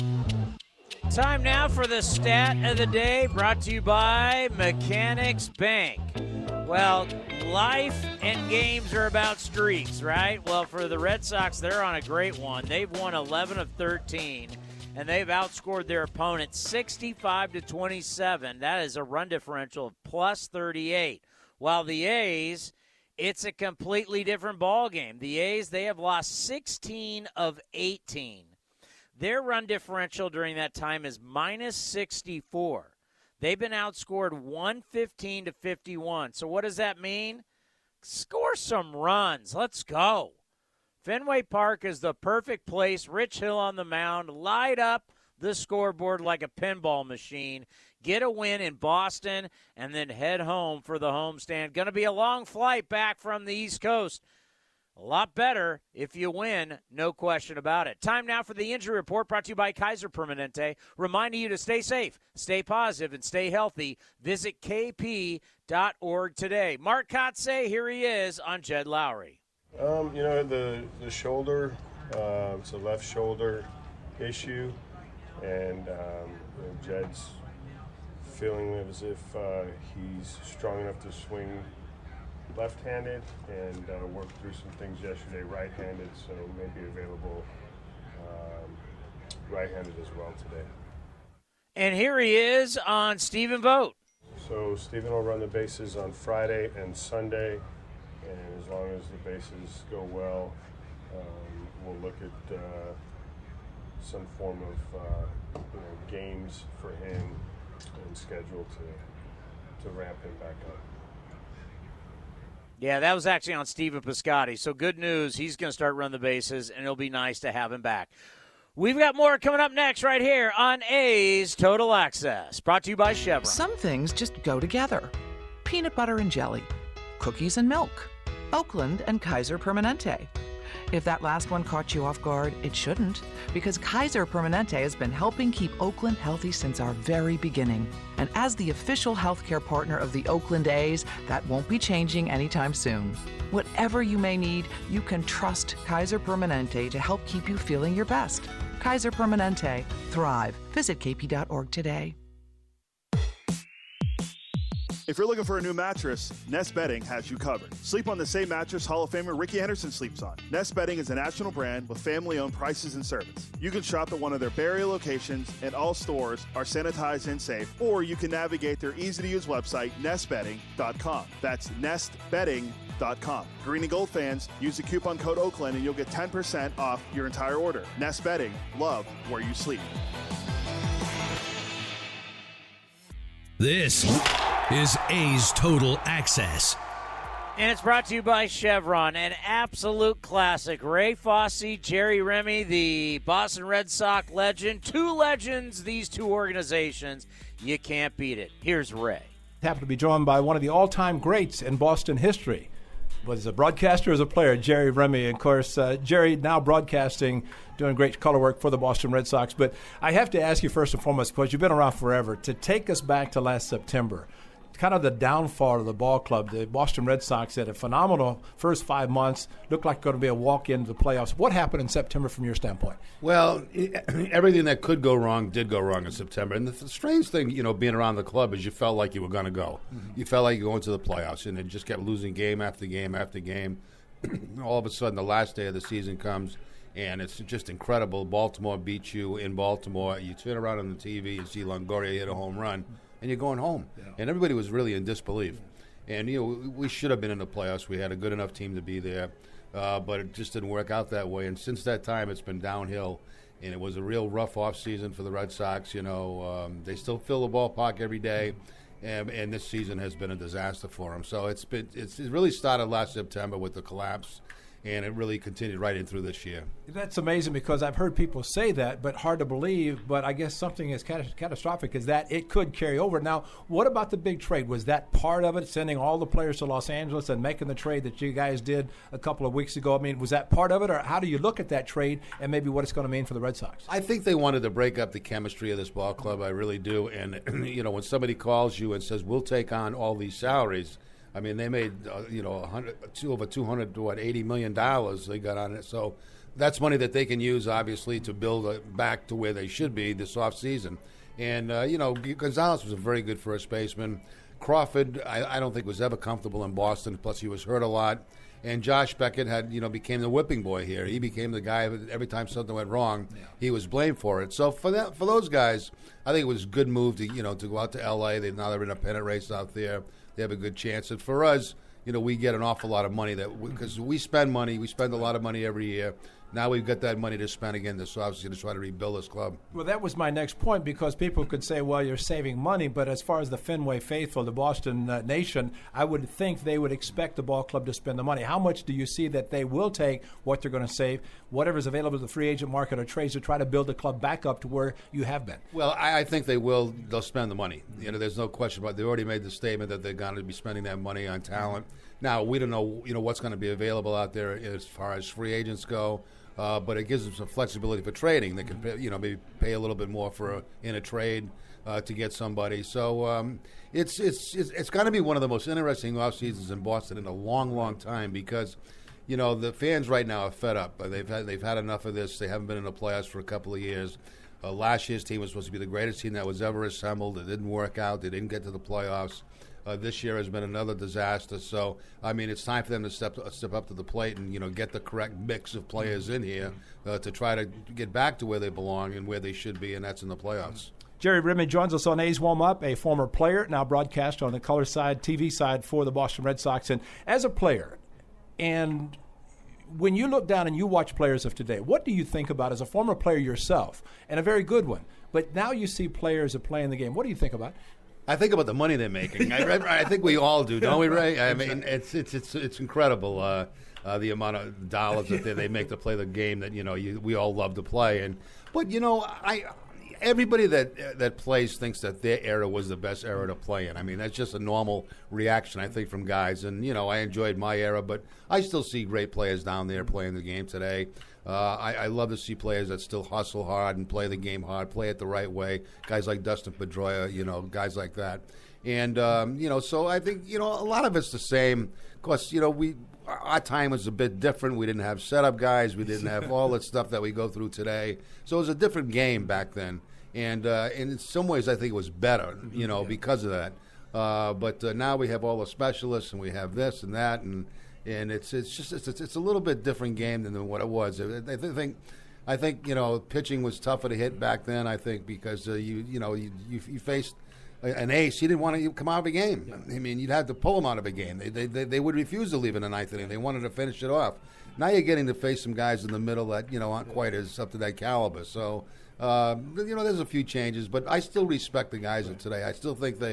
Time now for the stat of the day, brought to you by Mechanics Bank. Well, life and games are about streaks, right? Well, for the Red Sox, they're on a great one. They've won eleven of thirteen, and they've outscored their opponent sixty-five to twenty-seven. That is a run differential of plus thirty-eight. While the A's, it's a completely different ballgame. The A's, they have lost sixteen of eighteen. Their run differential during that time is minus sixty-four. They've been outscored one fifteen to fifty-one. So what does that mean? Score some runs. Let's go. Fenway Park is the perfect place. Rich Hill on the mound. Light up the scoreboard like a pinball machine. Get a win in Boston and then head home for the homestand. Going to be a long flight back from the East Coast. A lot better if you win, no question about it. Time now for the injury report, brought to you by Kaiser Permanente, reminding you to stay safe, stay positive, and stay healthy. Visit k p dot org today. Mark Kotsay, here he is on Jed Lowry. Um, you know, the, the shoulder, uh, it's a left shoulder issue, and um, you know, Jed's feeling as if uh, he's strong enough to swing left-handed, and uh, worked through some things yesterday right-handed, so maybe available um, right-handed as well today. And here he is on Stephen Vogt. So Stephen will run the bases on Friday and Sunday, and as long as the bases go well, um, we'll look at uh, some form of uh, you know, games for him and schedule to to ramp him back up. Yeah, that was actually on Stephen Piscotty. So good news. He's going to start running the bases, and it'll be nice to have him back. We've got more coming up next right here on A's Total Access. Brought to you by Chevron. Some things just go together. Peanut butter and jelly. Cookies and milk. Oakland and Kaiser Permanente. If that last one caught you off guard, it shouldn't, because Kaiser Permanente has been helping keep Oakland healthy since our very beginning. And as the official healthcare partner of the Oakland A's, that won't be changing anytime soon. Whatever you may need, you can trust Kaiser Permanente to help keep you feeling your best. Kaiser Permanente. Thrive. Visit k p dot org today. If you're looking for a new mattress, Nest Bedding has you covered. Sleep on the same mattress Hall of Famer Ricky Henderson sleeps on. Nest Bedding is a national brand with family-owned prices and service. You can shop at one of their Barrie locations, and all stores are sanitized and safe, or you can navigate their easy-to-use website, nest bedding dot com. That's nest bedding dot com. Green and gold fans, use the coupon code Oakland and you'll get ten percent off your entire order. Nest Bedding, love where you sleep. This is A's Total Access. And it's brought to you by Chevron, an absolute classic. Ray Fosse, Jerry Remy, the Boston Red Sox legend. Two legends, these two organizations. You can't beat it. Here's Ray. Happy to be joined by one of the all-time greats in Boston history. Was a broadcaster as a player, Jerry Remy. And of course, uh, Jerry now broadcasting, doing great color work for the Boston Red Sox. But I have to ask you first and foremost, because you've been around forever, to take us back to last September. Kind of the downfall of the ball club. The Boston Red Sox had a phenomenal first five months, looked like going to be a walk into the playoffs. What happened in September from your standpoint? Well, everything that could go wrong did go wrong in September. And the strange thing, you know, being around the club is you felt like you were going to go. Mm-hmm. You felt like you were going to the playoffs, and it just kept losing game after game after game. All of a sudden, the last day of the season comes, and it's just incredible. Baltimore beats you in Baltimore. You turn around on the T V, you see Longoria hit a home run. And you're going home. Yeah. And everybody was really in disbelief. And, you know, we should have been in the playoffs. We had a good enough team to be there. Uh, but it just didn't work out that way. And since that time, it's been downhill. And it was a real rough offseason for the Red Sox. You know, um, they still fill the ballpark every day. And, and this season has been a disaster for them. So it's been it's, it really started last September with the collapse. And it really continued right in through this year. That's amazing because I've heard people say that, but hard to believe. But I guess something as catastrophic as that, it could carry over. Now, what about the big trade? Was that part of it, sending all the players to Los Angeles and making the trade that you guys did a couple of weeks ago? I mean, was that part of it, or how do you look at that trade and maybe what it's going to mean for the Red Sox? I think they wanted to break up the chemistry of this ball club. I really do. And, you know, when somebody calls you and says, we'll take on all these salaries, I mean, they made, uh, you know, one hundred, two, over two hundred, what, eighty million dollars they got on it. So that's money that they can use, obviously, to build a, back to where they should be this offseason. And, uh, you know, Gonzalez was a very good first baseman. Crawford, I, I don't think was ever comfortable in Boston, plus he was hurt a lot. And Josh Beckett had, you know, became the whipping boy here. He became the guy that every time something went wrong, yeah. he was blamed for it. So for that, for those guys, I think it was a good move to, you know, to go out to L A. They now they're in a pennant race out there. They have a good chance. And for us, you know, we get an awful lot of money that because we, we spend money. We spend a lot of money every year. Now we've got that money to spend again. So obviously to try to rebuild this club. Well, that was my next point because people could say, well, you're saving money. But as far as the Fenway faithful, the Boston uh, nation, I would think they would expect the ball club to spend the money. How much do you see that they will take what they're going to save, whatever's available to the free agent market or trades to try to build the club back up to where you have been? Well, I, I think they will. They'll spend the money. You know, there's no question about it. They already made the statement that they're going to be spending that money on talent. Now, we don't know, you know, what's going to be available out there as far as free agents go. Uh, but it gives them some flexibility for trading. They can, pay, you know, maybe pay a little bit more for a, in a trade uh, to get somebody. So um, it's it's it's, it's going to be one of the most interesting off seasons in Boston in a long, long time because, you know, the fans right now are fed up. They've had they've had enough of this. They haven't been in the playoffs for a couple of years. Uh, last year's team was supposed to be the greatest team that was ever assembled. It didn't work out. They didn't get to the playoffs. Uh, this year has been another disaster. So, I mean, it's time for them to step uh, step up to the plate and, you know, get the correct mix of players in here uh, to try to get back to where they belong and where they should be, and that's in the playoffs. Jerry Remy joins us on A's Warm Up, a former player, now broadcast on the color side, T V side for the Boston Red Sox. And as a player, and when you look down and you watch players of today, what do you think about as a former player yourself, and a very good one, but now you see players that play in the game. What do you think about? I think about the money they're making. I, I think we all do, don't we, Ray? I mean, it's it's it's it's incredible uh, uh, the amount of dollars that they, they make to play the game that you know you, we all love to play. And but you know, I everybody that that plays thinks that their era was the best era to play in. I mean, that's just a normal reaction, I think, from guys. And you know, I enjoyed my era, but I still see great players down there playing the game today. Uh, I, I love to see players that still hustle hard and play the game hard, play it the right way. Guys like Dustin Pedroia, you know, guys like that. And, um, you know, so I think, you know, a lot of it's the same. Of course, you know, we our time was a bit different. We didn't have setup guys. We didn't have all that stuff that we go through today. So it was a different game back then. And, uh, and in some ways, I think it was better, you know, yeah. because of that. Uh, but uh, now we have all the specialists, and we have this and that, and And it's it's just it's, it's a little bit different game than what it was. I think I think you know pitching was tougher to hit back then. I think because uh, you you know you, you you faced an ace, you didn't want to come out of a game. I mean, you'd have to pull them out of a game. They they they, they would refuse to leave in the ninth inning. They wanted to finish it off. Now you're getting to face some guys in the middle that you know aren't quite as up to that caliber. So uh, you know there's a few changes, but I still respect the guys of today. I still think they.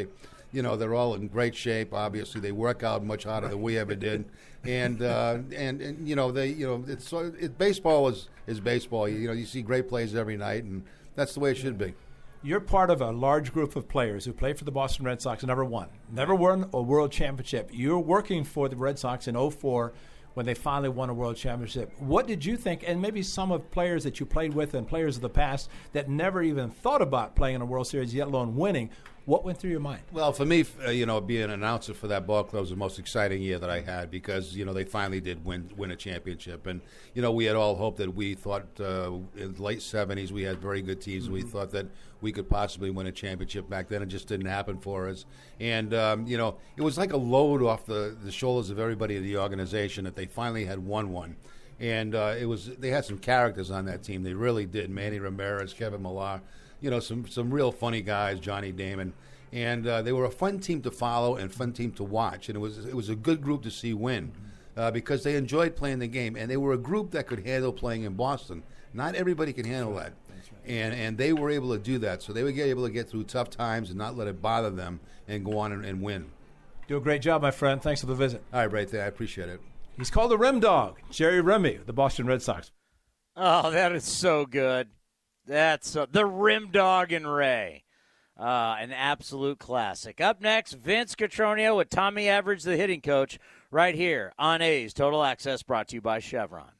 you know, they're all in great shape. Obviously, they work out much harder than we ever did, and uh, and and you know they you know it's it, baseball is is baseball. You, you know, you see great plays every night, and that's the way it should be. You're part of a large group of players who played for the Boston Red Sox and never won, never won a world championship. You're working for the Red Sox in oh four when they finally won a world championship. What did you think, and maybe some of players that you played with and players of the past that never even thought about playing in a World Series, yet alone winning, what went through your mind? Well, for me, uh, you know, being an announcer for that ball club was the most exciting year that I had because, you know, they finally did win win a championship. And, you know, we had all hoped that we thought uh, in the late seventies we had very good teams. Mm-hmm. We thought that we could possibly win a championship back then. It just didn't happen for us. And, um, you know, it was like a load off the, the shoulders of everybody in the organization that they finally had won one. And uh, it was they had some characters on that team. They really did. Manny Ramirez, Kevin Millar. You know, some some real funny guys, Johnny Damon, and uh, they were a fun team to follow and fun team to watch. And it was it was a good group to see win uh, because they enjoyed playing the game, and they were a group that could handle playing in Boston. Not everybody can handle that, and and they were able to do that. So they were able to get through tough times and not let it bother them and go on and, and win. Do a great job, my friend. Thanks for the visit. All right, right there. I appreciate it. He's called the Rim Dog, Jerry Remy, the Boston Red Sox. Oh, that is so good. That's uh, the Rim Dog and Ray. Uh, an absolute classic. Up next, Vince Cotroneo with Tommy Everidge, the hitting coach, right here on A's Total Access, brought to you by Chevron.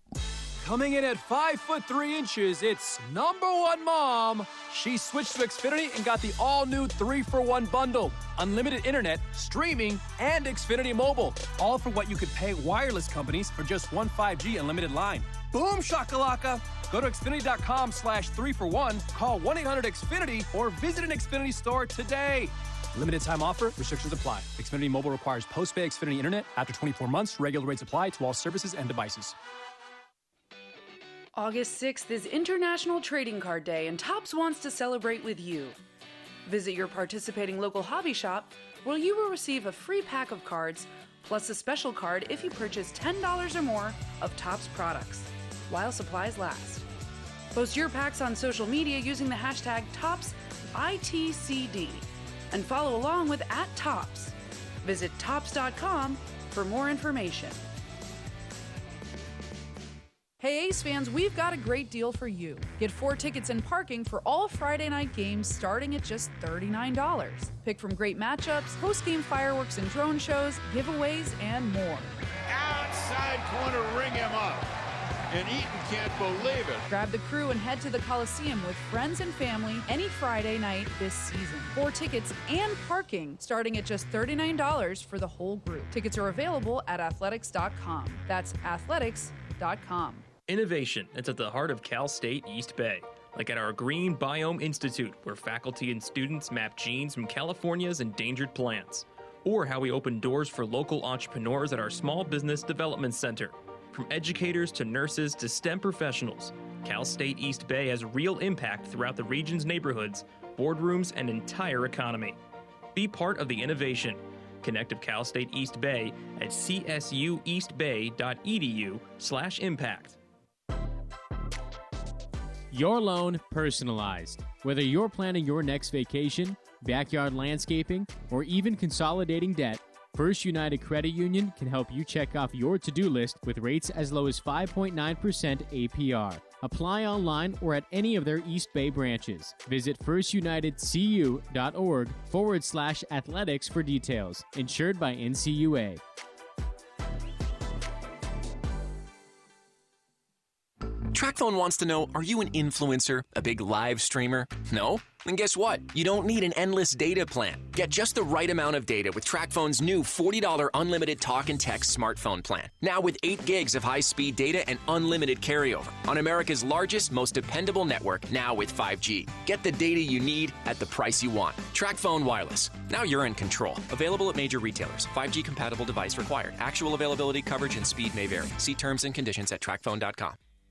Coming in at five foot three inches, it's number one mom. She switched to Xfinity and got the all-new three for one bundle. Unlimited internet, streaming, and Xfinity Mobile. All for what you could pay wireless companies for just one five G unlimited line. Boom shakalaka! Go to Xfinity.com slash three for one, call one eight hundred X Finity, or visit an Xfinity store today. Limited time offer, restrictions apply. Xfinity Mobile requires post-pay Xfinity internet. After twenty-four months, regular rates apply to all services and devices. August sixth is International Trading Card Day, and Topps wants to celebrate with you. Visit your participating local hobby shop, where you will receive a free pack of cards, plus a special card if you purchase ten dollars or more of Topps products, while supplies last. Post your packs on social media using the hashtag Topps I T C D, and follow along with at Topps. Visit Topps dot com for more information. Hey A's fans, we've got a great deal for you. Get four tickets and parking for all Friday night games starting at just thirty-nine dollars. Pick from great matchups, post-game fireworks and drone shows, giveaways, and more. Outside corner, ring him up. And Eaton can't believe it. Grab the crew and head to the Coliseum with friends and family any Friday night this season. Four tickets and parking starting at just thirty-nine dollars for the whole group. Tickets are available at athletics dot com. That's athletics dot com. Innovation that's at the heart of Cal State East Bay, like at our Green Biome Institute, where faculty and students map genes from California's endangered plants, or how we open doors for local entrepreneurs at our Small Business Development Center. From educators to nurses to STEM professionals, Cal State East Bay has real impact throughout the region's neighborhoods, boardrooms, and entire economy. Be part of the innovation. Connect with Cal State East Bay at c s u east bay dot e d u slash impact. Your loan personalized. Whether you're planning your next vacation, backyard landscaping, or even consolidating debt, First United Credit Union can help you check off your to-do list with rates as low as five point nine percent A P R. Apply online or at any of their East Bay branches. Visit firstunitedcu.org forward slash athletics for details. Insured by N C U A. TrackPhone wants to know, are you an influencer, a big live streamer? No? Then guess what? You don't need an endless data plan. Get just the right amount of data with TrackPhone's new forty dollars unlimited talk and text smartphone plan. Now with eight gigs of high-speed data and unlimited carryover on America's largest, most dependable network, now with five G. Get the data you need at the price you want. TrackPhone Wireless. Now you're in control. Available at major retailers. five G compatible device required. Actual availability, coverage, and speed may vary. See terms and conditions at track phone dot com.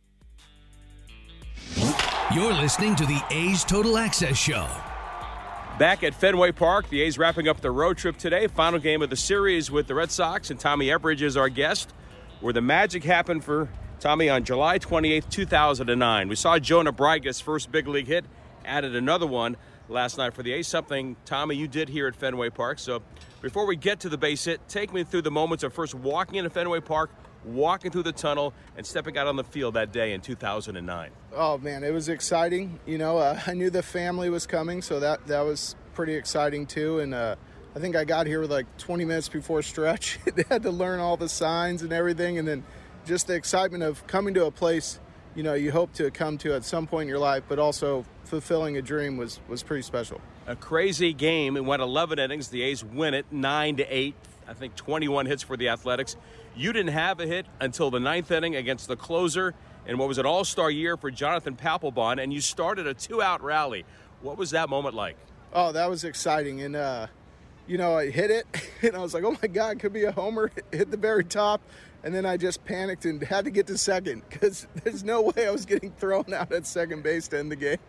You're listening to the A's Total Access Show. Back at Fenway Park, the A's wrapping up the road trip today. Final game of the series with the Red Sox, and Tommy Everidge is our guest, where the magic happened for Tommy on July twenty-eighth, two thousand nine. We saw Jonah Breygas' first big league hit, added another one last night for the A's, something, Tommy, you did here at Fenway Park. So before we get to the base hit, take me through the moments of first walking into Fenway Park, walking through the tunnel, and stepping out on the field that day in two thousand nine. Oh, man, it was exciting. You know, uh, I knew the family was coming, so that, that was pretty exciting, too. And uh, I think I got here with like twenty minutes before stretch. They had to learn all the signs and everything, and then just the excitement of coming to a place, you know, you hope to come to at some point in your life, but also fulfilling a dream was, was pretty special. A crazy game. It went eleven innings. The A's win it nine to eight. I think twenty-one hits for the Athletics. You didn't have a hit until the ninth inning against the closer in what was an all-star year for Jonathan Papelbon, and you started a two-out rally. What was that moment like? Oh, that was exciting. And, uh, you know, I hit it, and I was like, oh, my God, could be a homer, hit the very top. And then I just panicked and had to get to second because there's no way I was getting thrown out at second base to end the game.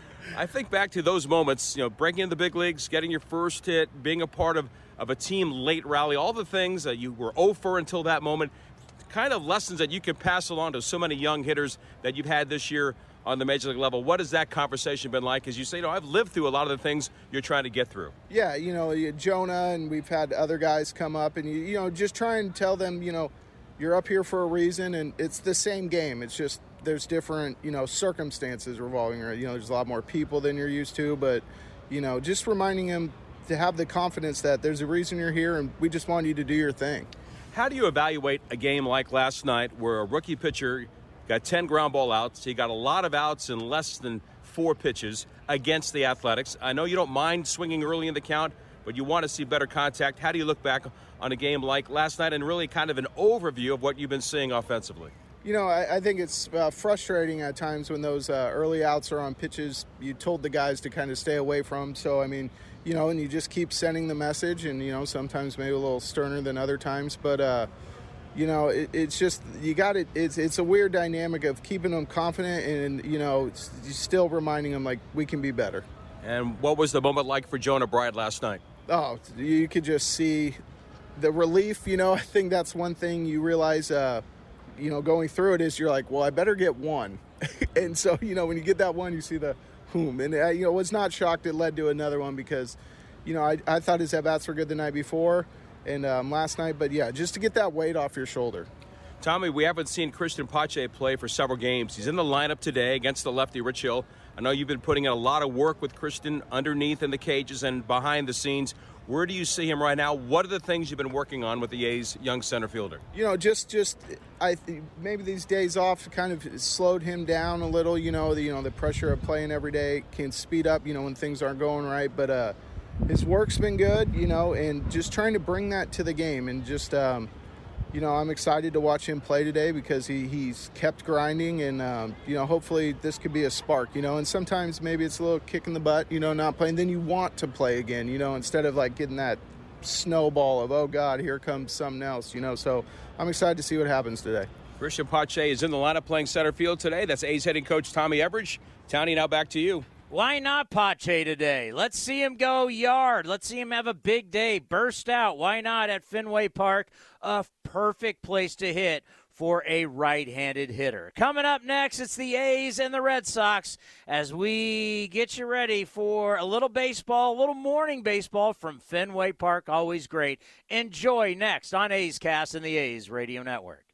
I think back to those moments, you know, breaking in the big leagues, getting your first hit, being a part of, of a team late rally, all the things that you were oh for until that moment, kind of lessons that you can pass along to so many young hitters that you've had this year on the major league level. What has that conversation been like? As you say, you know, I've lived through a lot of the things you're trying to get through. Yeah, you know, Jonah, and we've had other guys come up, and, you, you know, just try and tell them, you know, you're up here for a reason, and it's the same game. It's just there's different, you know, circumstances revolving around. You know, there's a lot more people than you're used to, but, you know, just reminding them to have the confidence that there's a reason you're here, and we just want you to do your thing. How do you evaluate a game like last night where a rookie pitcher got ten ground ball outs, he got a lot of outs in less than four pitches against the Athletics? I know you don't mind swinging early in the count, but you want to see better contact. How do you look back on a game like last night and really kind of an overview of what you've been seeing offensively? You know, I, I think it's uh, frustrating at times when those uh, early outs are on pitches you told the guys to kind of stay away from. So, I mean, you know, and you just keep sending the message, and, you know, sometimes maybe a little sterner than other times. But, uh, you know, it, it's just you got it. It's, it's a weird dynamic of keeping them confident and, you know, it's, still reminding them, like, we can be better. And what was the moment like for Jonah Bride last night? Oh, you could just see the relief. You know, I think that's one thing you realize, uh, you know, going through it is you're like, well, I better get one. And so, you know, when you get that one, you see the whom. And, uh, you know, was not shocked it led to another one because, you know, I, I thought his at-bats were good the night before and um, last night. But, yeah, just to get that weight off your shoulder. Tommy, we haven't seen Cristian Pache play for several games. He's in the lineup today against the lefty Rich Hill. I know you've been putting in a lot of work with Cristian underneath in the cages and behind the scenes. Where do you see him right now? What are the things you've been working on with the A's young center fielder? You know, just just I maybe these days off kind of slowed him down a little. You know, the you know the pressure of playing every day can speed up. You know, when things aren't going right. But uh, his work's been good. You know, and just trying to bring that to the game and just. Um, You know, I'm excited to watch him play today because he, he's kept grinding and, um, you know, hopefully this could be a spark, you know, and sometimes maybe it's a little kick in the butt, you know, not playing. Then you want to play again, you know, instead of like getting that snowball of, oh, God, here comes something else, you know. So I'm excited to see what happens today. Cristian Pache is in the lineup playing center field today. That's A's hitting coach Tommy Everidge. Townie, now back to you. Why not Pache today? Let's see him go yard. Let's see him have a big day, burst out. Why not at Fenway Park? A perfect place to hit for a right-handed hitter. Coming up next, it's the A's and the Red Sox as we get you ready for a little baseball, a little morning baseball from Fenway Park. Always great. Enjoy next on A's Cast and the A's Radio Network.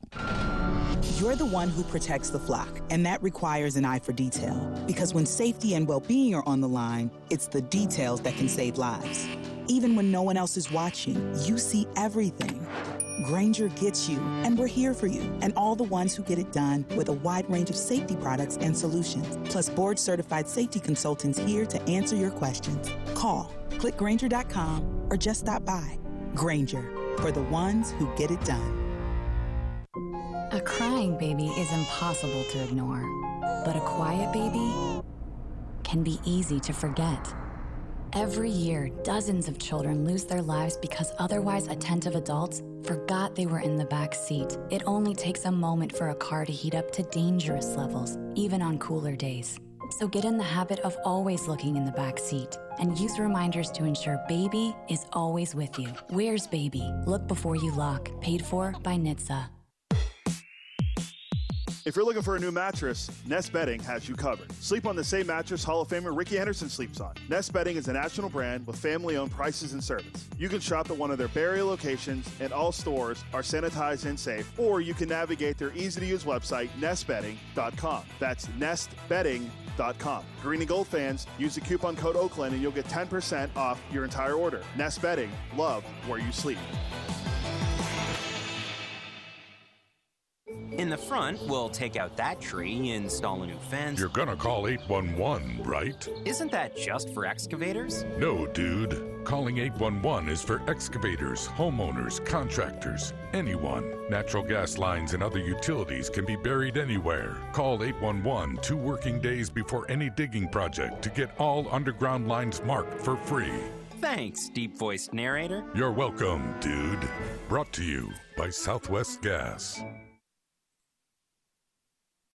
You're the one who protects the flock, and that requires an eye for detail. Because when safety and well-being are on the line, it's the details that can save lives. Even when no one else is watching, you see everything. Grainger gets you, and we're here for you, and all the ones who get it done with a wide range of safety products and solutions, plus board-certified safety consultants here to answer your questions. Call, click Grainger dot com, or just stop by. Grainger, for the ones who get it done. A crying baby is impossible to ignore, but a quiet baby can be easy to forget. Every year, dozens of children lose their lives because otherwise attentive adults forgot they were in the back seat. It only takes a moment for a car to heat up to dangerous levels, even on cooler days. So get in the habit of always looking in the back seat and use reminders to ensure baby is always with you. Where's baby? Look before you lock. Paid for by N H T S A. If you're looking for a new mattress, Nest Bedding has you covered. Sleep on the same mattress Hall of Famer Ricky Henderson sleeps on. Nest Bedding is a national brand with family-owned prices and service. You can shop at one of their Barrier locations, and all stores are sanitized and safe, or you can navigate their easy-to-use website, nest bedding dot com. That's nest bedding dot com. Green and Gold fans, use the coupon code Oakland and you'll get ten percent off your entire order. Nest Bedding, love where you sleep. In the front, we'll take out that tree, install a new fence. You're gonna call eight one one, right? Isn't that just for excavators? No, dude. Calling eight one one is for excavators, homeowners, contractors, anyone. Natural gas lines and other utilities can be buried anywhere. Call eight one one two working days before any digging project to get all underground lines marked for free. Thanks, deep-voiced narrator. You're welcome, dude. Brought to you by Southwest Gas.